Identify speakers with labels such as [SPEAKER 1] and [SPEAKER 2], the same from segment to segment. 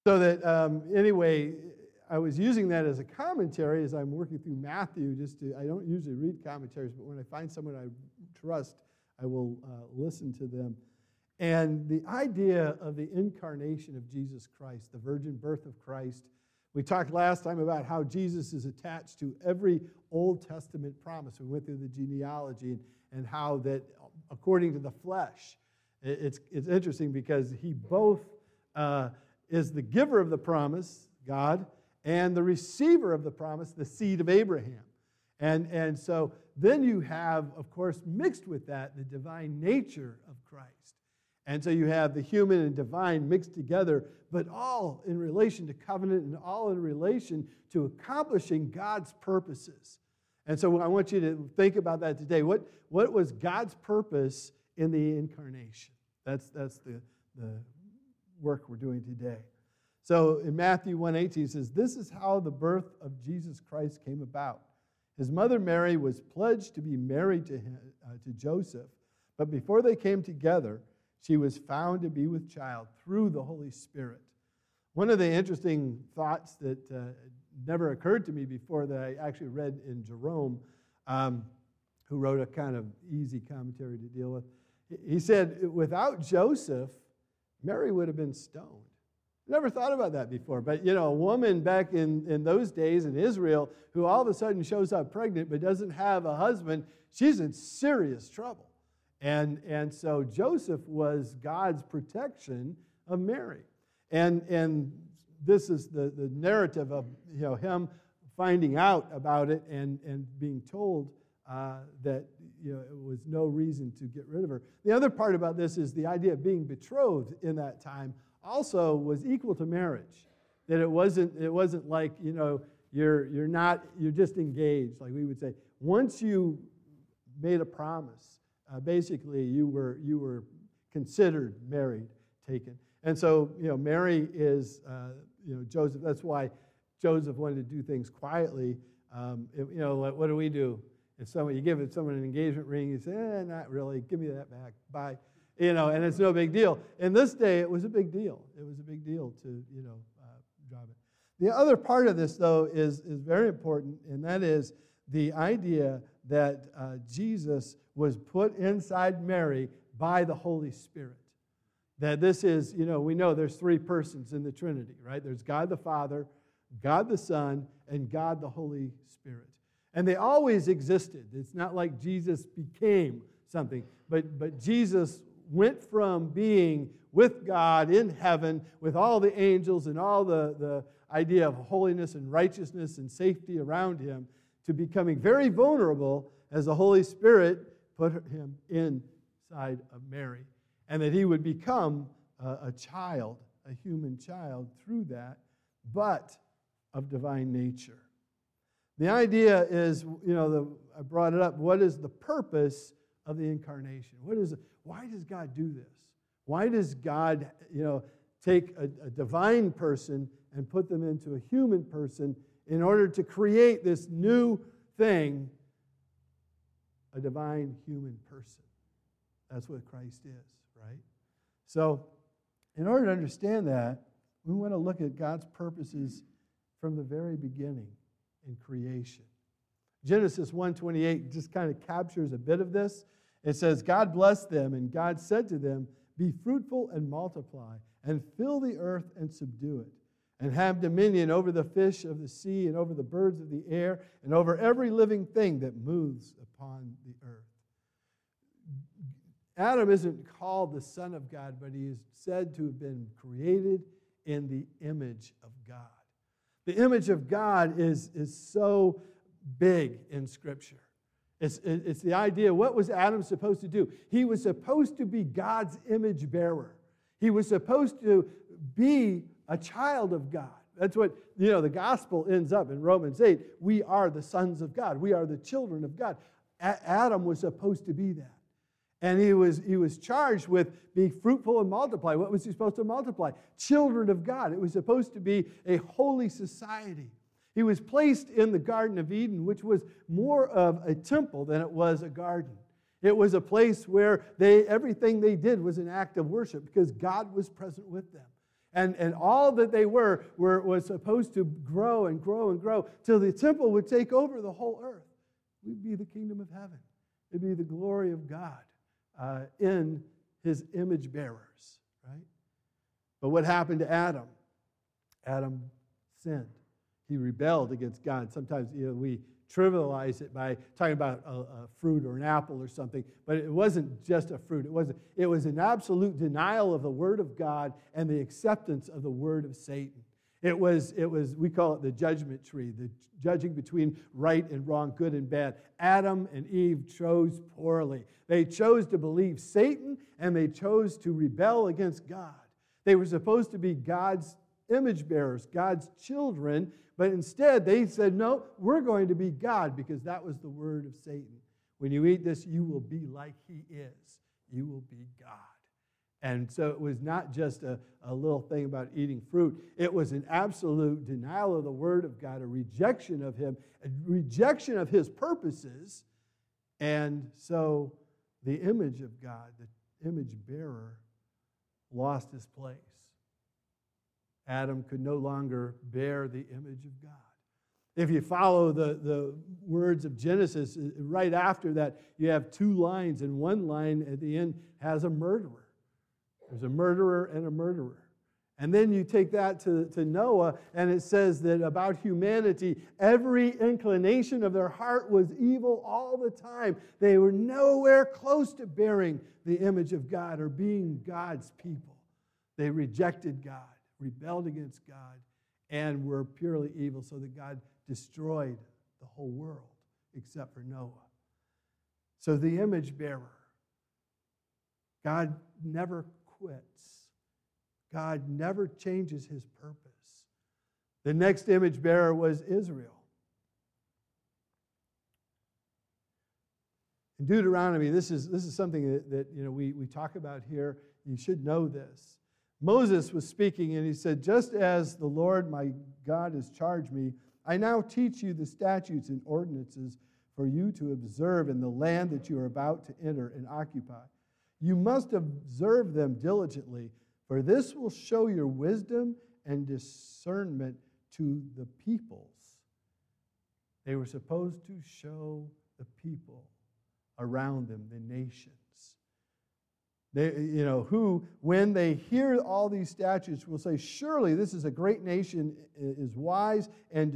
[SPEAKER 1] So that, anyway, I was using that as a commentary as I'm working through Matthew. I don't usually read commentaries, but when I find someone I trust, I will listen to them. And the idea of the incarnation of Jesus Christ, the virgin birth of Christ, we talked last time about how Jesus is attached to every Old Testament promise. We went through the genealogy and how that, according to the flesh, it's interesting because he both is the giver of the promise, God, and the receiver of the promise, the seed of Abraham. And so then you have, of course, mixed with that, the divine nature of Christ. And so you have the human and divine mixed together, but all in relation to covenant and all in relation to accomplishing God's purposes. And so I want you to think about that today. What was God's purpose in the incarnation? That's the work we're doing today. So in Matthew 1:18 it says, "This is how the birth of Jesus Christ came about. His mother Mary was pledged to be married to Joseph, but before they came together, she was found to be with child through the Holy Spirit." One of the interesting thoughts that never occurred to me before that I actually read in Jerome, who wrote a kind of easy commentary to deal with. He said, without Joseph, Mary would have been stoned. Never thought about that before. But, a woman back in those days in Israel who all of a sudden shows up pregnant but doesn't have a husband, she's in serious trouble. And so Joseph was God's protection of Mary. And this is the narrative of him finding out about it and being told that it was no reason to get rid of her. The other part about this is the idea of being betrothed in that time also was equal to marriage. That it wasn't like you're just engaged, like we would say. Once you made a promise, basically you were considered married, taken. And so Mary is Joseph. That's why Joseph wanted to do things quietly. What do we do? If you give someone an engagement ring, you say, not really, give me that back, bye. And it's no big deal. In this day, it was a big deal. It was a big deal to, drop it. The other part of this, though, is very important, and that is the idea that Jesus was put inside Mary by the Holy Spirit. That this is, we know there's three persons in the Trinity, right? There's God the Father, God the Son, and God the Holy Spirit. And they always existed. It's not like Jesus became something, but Jesus went from being with God in heaven with all the angels and all the idea of holiness and righteousness and safety around him to becoming very vulnerable as the Holy Spirit put him inside of Mary. And that he would become a child, a human child through that, but of divine nature. The idea is, I brought it up, what is the purpose of the incarnation? Why does God do this? Why does God, take a divine person and put them into a human person in order to create this new thing, a divine human person? That's what Christ is, right? So, in order to understand that, we want to look at God's purposes from the very beginning in creation. Genesis 1:28 just kind of captures a bit of this. It says, God blessed them, and God said to them, be fruitful and multiply, and fill the earth and subdue it, and have dominion over the fish of the sea, and over the birds of the air, and over every living thing that moves upon the earth. Adam isn't called the Son of God, but he is said to have been created in the image of God. The image of God is so big in Scripture. It's the idea, what was Adam supposed to do? He was supposed to be God's image bearer. He was supposed to be a child of God. That's what, the gospel ends up in Romans 8. We are the sons of God. We are the children of God. Adam was supposed to be that. And he was charged with being fruitful and multiply. What was he supposed to multiply? Children of God. It was supposed to be a holy society. He was placed in the Garden of Eden, which was more of a temple than it was a garden. It was a place where everything they did was an act of worship because God was present with them. And all that they was supposed to grow and grow and grow till the temple would take over the whole earth. We'd be the kingdom of heaven. It'd be the glory of God in his image bearers, right? But what happened to Adam? Adam sinned. He rebelled against God. Sometimes we trivialize it by talking about a fruit or an apple or something, but it wasn't just a fruit. It was an absolute denial of the Word of God and the acceptance of the word of Satan. It was we call it the judgment tree, the judging between right and wrong, good and bad. Adam and Eve chose poorly. They chose to believe Satan, and they chose to rebel against God. They were supposed to be God's image bearers, God's children, but instead they said, no, we're going to be God, because that was the word of Satan. When you eat this, you will be like he is. You will be God. And so it was not just a little thing about eating fruit. It was an absolute denial of the word of God, a rejection of him, a rejection of his purposes. And so the image of God, the image bearer, lost his place. Adam could no longer bear the image of God. If you follow the words of Genesis, right after that, you have two lines, and one line at the end has a murderer. There's a murderer and a murderer. And then you take that to Noah, and it says that about humanity, every inclination of their heart was evil all the time. They were nowhere close to bearing the image of God or being God's people. They rejected God, rebelled against God, and were purely evil, so that God destroyed the whole world except for Noah. So the image bearer, God never quits. God never changes his purpose. The next image bearer was Israel. In Deuteronomy, this is something that we talk about here. You should know this. Moses was speaking, and he said, just as the Lord my God has charged me, I now teach you the statutes and ordinances for you to observe in the land that you are about to enter and occupy. You must observe them diligently, for this will show your wisdom and discernment to the peoples. They were supposed to show the people around them, the nations. They, who, when they hear all these statutes, will say, surely this is a great nation, is wise and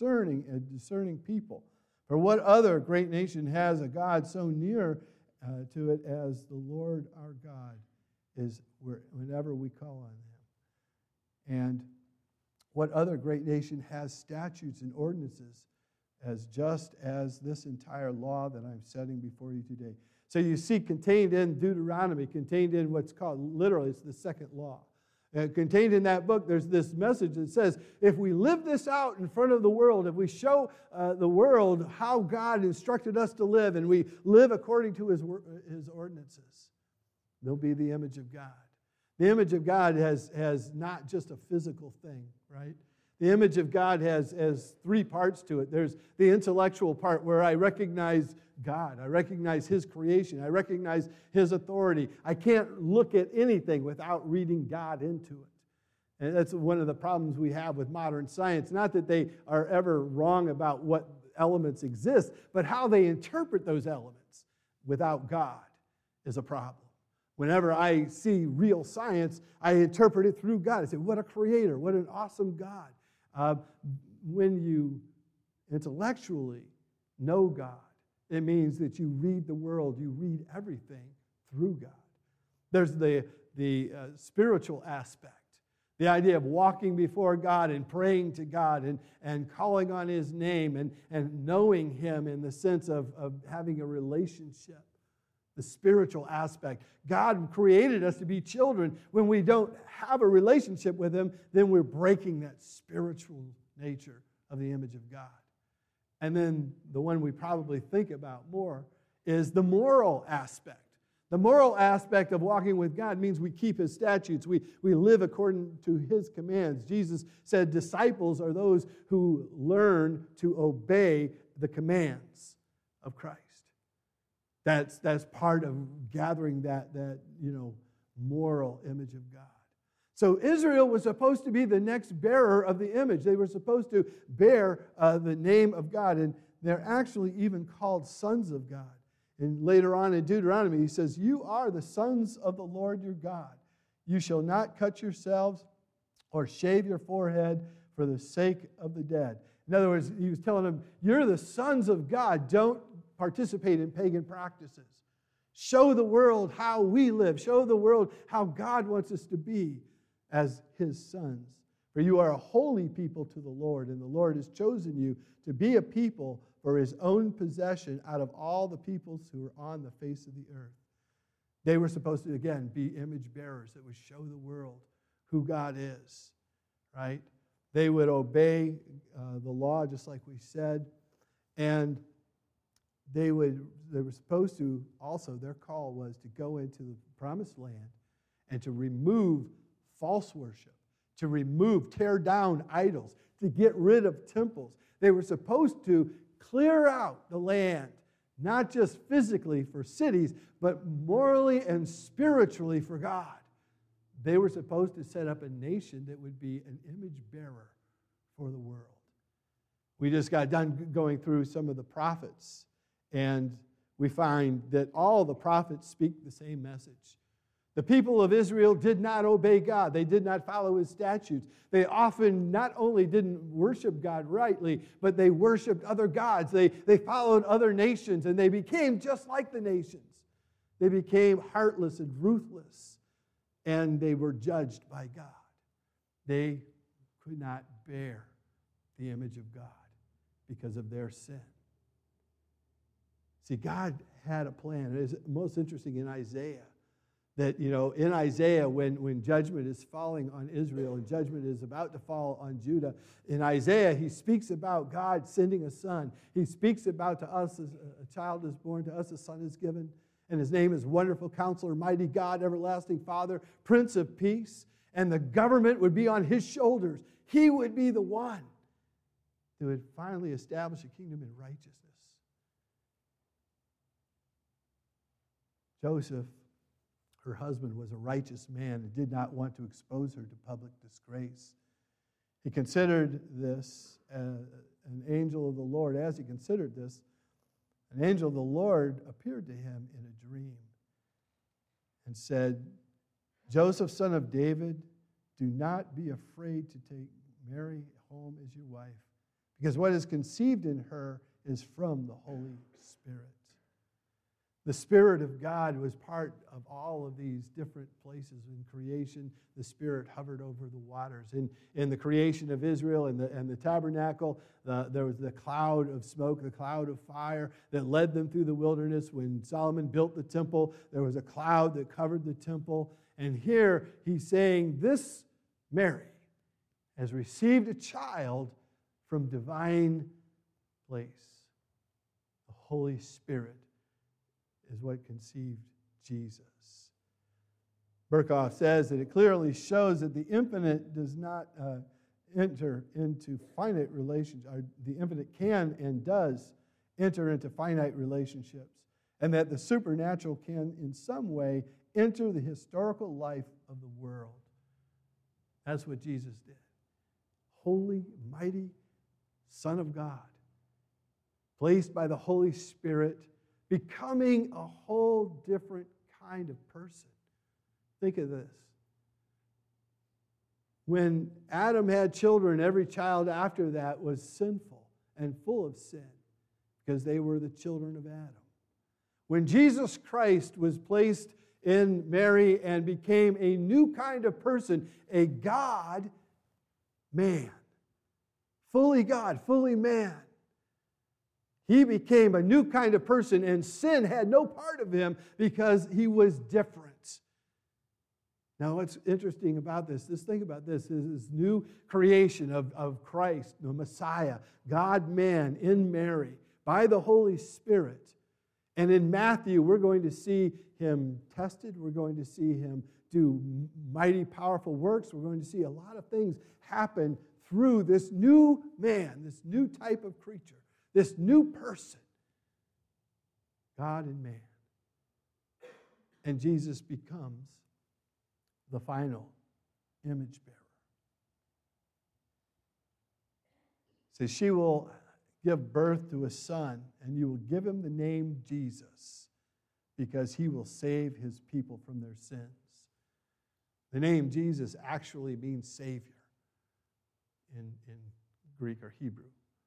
[SPEAKER 1] discerning people. For what other great nation has a God so near to it as the Lord our God is whenever we call on him? And what other great nation has statutes and ordinances as just as this entire law that I'm setting before you today? So you see contained in Deuteronomy, contained in what's called, literally, it's the second law. Contained in that book, there's this message that says, if we live this out in front of the world, if we show the world how God instructed us to live, and we live according to his ordinances, they'll be the image of God. The image of God has not just a physical thing, right? The image of God has three parts to it. There's the intellectual part where I recognize God. I recognize his creation. I recognize his authority. I can't look at anything without reading God into it. And that's one of the problems we have with modern science. Not that they are ever wrong about what elements exist, but how they interpret those elements without God is a problem. Whenever I see real science, I interpret it through God. I say, what a creator, what an awesome God. When you intellectually know God, it means that you read the world, you read everything through God. There's the spiritual aspect, the idea of walking before God and praying to God and calling on his name and knowing him in the sense of having a relationship. The spiritual aspect. God created us to be children. When we don't have a relationship with him, then we're breaking that spiritual nature of the image of God. And then the one we probably think about more is the moral aspect. The moral aspect of walking with God means we keep his statutes. We live according to his commands. Jesus said disciples are those who learn to obey the commands of Christ. That's part of gathering that moral image of God. So Israel was supposed to be the next bearer of the image. They were supposed to bear the name of God. And they're actually even called sons of God. And later on in Deuteronomy, he says, you are the sons of the Lord your God. You shall not cut yourselves or shave your forehead for the sake of the dead. In other words, he was telling them, you're the sons of God. Don't participate in pagan practices. Show the world how we live. Show the world how God wants us to be as his sons. For you are a holy people to the Lord, and the Lord has chosen you to be a people for his own possession out of all the peoples who are on the face of the earth. They were supposed to, again, be image bearers that would show the world who God is, right? They would obey the law, just like we said, and they were supposed to also, their call was to go into the promised land and to remove false worship, to tear down idols, to get rid of temples. They were supposed to clear out the land, not just physically for cities, but morally and spiritually for God. They were supposed to set up a nation that would be an image bearer for the world. We just got done going through some of the prophets, and we find that all the prophets speak the same message. The people of Israel did not obey God. They did not follow his statutes. They often not only didn't worship God rightly, but they worshiped other gods. They followed other nations, and they became just like the nations. They became heartless and ruthless, and they were judged by God. They could not bear the image of God because of their sin. See, God had a plan. It is most interesting in Isaiah that, in Isaiah, when judgment is falling on Israel and judgment is about to fall on Judah, in Isaiah, he speaks about God sending a son. He speaks about to us, a child is born, to us a son is given, and his name is Wonderful Counselor, Mighty God, Everlasting Father, Prince of Peace, and the government would be on his shoulders. He would be the one who would finally establish a kingdom in righteousness. Joseph, her husband, was a righteous man and did not want to expose her to public disgrace. He considered this an angel of the Lord. As he considered this, an angel of the Lord appeared to him in a dream and said, Joseph, son of David, do not be afraid to take Mary home as your wife, because what is conceived in her is from the Holy Spirit. The Spirit of God was part of all of these different places in creation. The Spirit hovered over the waters. In the creation of Israel and the tabernacle, there was the cloud of smoke, the cloud of fire that led them through the wilderness. When Solomon built the temple, there was a cloud that covered the temple. And here he's saying this Mary has received a child from divine place. The Holy Spirit is what conceived Jesus. Berkhoff says that it clearly shows that the infinite does not enter into finite relationships. The infinite can and does enter into finite relationships, and that the supernatural can in some way enter the historical life of the world. That's what Jesus did. Holy, mighty Son of God, placed by the Holy Spirit, becoming a whole different kind of person. Think of this. When Adam had children, every child after that was sinful and full of sin because they were the children of Adam. When Jesus Christ was placed in Mary and became a new kind of person, a God-man, fully God, fully man, he became a new kind of person, and sin had no part of him because he was different. Now, what's interesting about this, think about this, is this new creation of Christ, the Messiah, God-man in Mary, by the Holy Spirit. And in Matthew, we're going to see him tested. We're going to see him do mighty, powerful works. We're going to see a lot of things happen through this new man, this new type of creature, this new person, God and man. And Jesus becomes the final image bearer. It says, she will give birth to a son, and you will give him the name Jesus, because he will save his people from their sins. The name Jesus actually means Savior in Greek or Hebrew.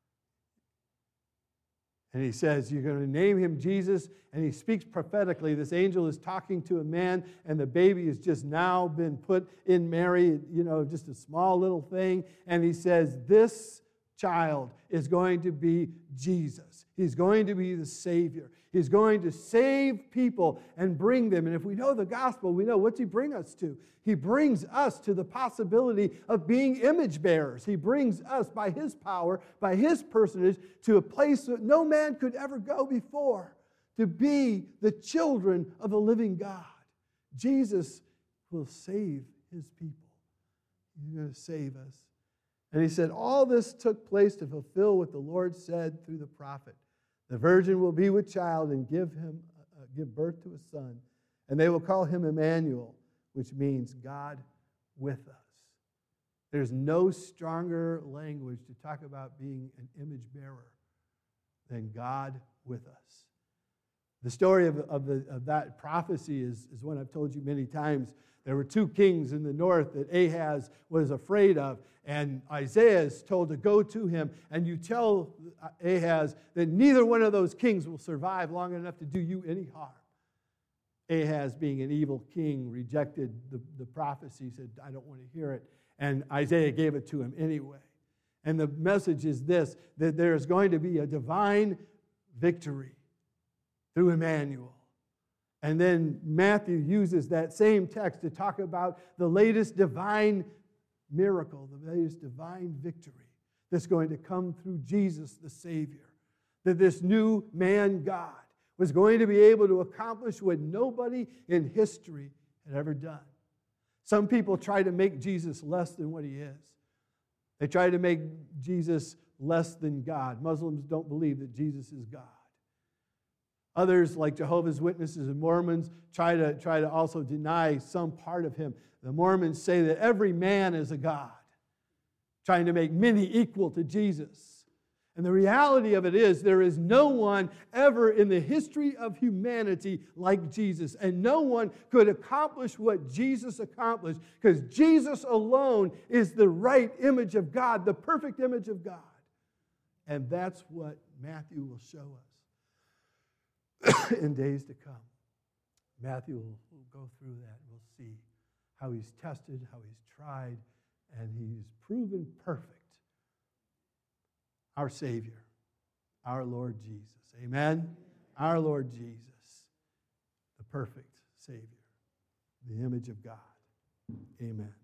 [SPEAKER 1] And he says, you're going to name him Jesus, and he speaks prophetically. This angel is talking to a man, and the baby has just now been put in Mary, just a small little thing. And he says, this child is going to be Jesus. He's going to be the Savior. He's going to save people and bring them. And if we know the gospel, we know what's he bring us to. He brings us to the possibility of being image bearers. He brings us by his power, by his personage, to a place that no man could ever go before, to be the children of the living God. Jesus will save his people. He's going to save us. And he said, all this took place to fulfill what the Lord said through the prophet. The virgin will be with child and give birth to a son, and they will call him Emmanuel, which means God with us. There's no stronger language to talk about being an image bearer than God with us. The story of that prophecy is one I've told you many times. There were two kings in the north that Ahaz was afraid of, and Isaiah is told to go to him, and you tell Ahaz that neither one of those kings will survive long enough to do you any harm. Ahaz, being an evil king, rejected the prophecy, said, I don't want to hear it, and Isaiah gave it to him anyway. And the message is this, that there's going to be a divine victory through Emmanuel. And then Matthew uses that same text to talk about the latest divine miracle, the latest divine victory that's going to come through Jesus the Savior. That this new man God was going to be able to accomplish what nobody in history had ever done. Some people try to make Jesus less than what he is. They try to make Jesus less than God. Muslims don't believe that Jesus is God. Others, like Jehovah's Witnesses and Mormons, try to also deny some part of him. The Mormons say that every man is a god, trying to make many equal to Jesus. And the reality of it is, there is no one ever in the history of humanity like Jesus. And no one could accomplish what Jesus accomplished, because Jesus alone is the right image of God, the perfect image of God. And that's what Matthew will show us in days to come. Matthew will go through that. We'll see how he's tested, how he's tried, and he's proven perfect. Our Savior, our Lord Jesus. Amen? Our Lord Jesus, the perfect Savior, the image of God. Amen.